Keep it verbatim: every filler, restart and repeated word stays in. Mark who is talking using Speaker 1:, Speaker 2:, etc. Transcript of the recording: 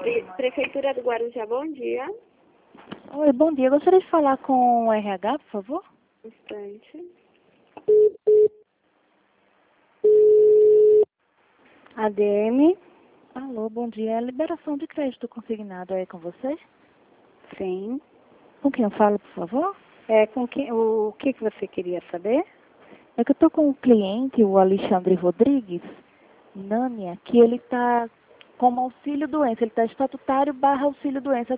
Speaker 1: Pre- Prefeitura do Guarujá, bom dia.
Speaker 2: Oi, bom dia. Eu gostaria de falar com o R H, por favor.
Speaker 1: Um instante. A D M,
Speaker 2: Alô, bom dia. A liberação de crédito consignado é com você?
Speaker 1: sim.
Speaker 2: Com quem eu falo, por favor?
Speaker 1: É com quem, o que, que você queria saber?
Speaker 2: É que eu estou com um cliente, o Alexandre Rodrigues, Nânia, que ele está como auxílio-doença. Ele está estatutário barra auxílio-doença.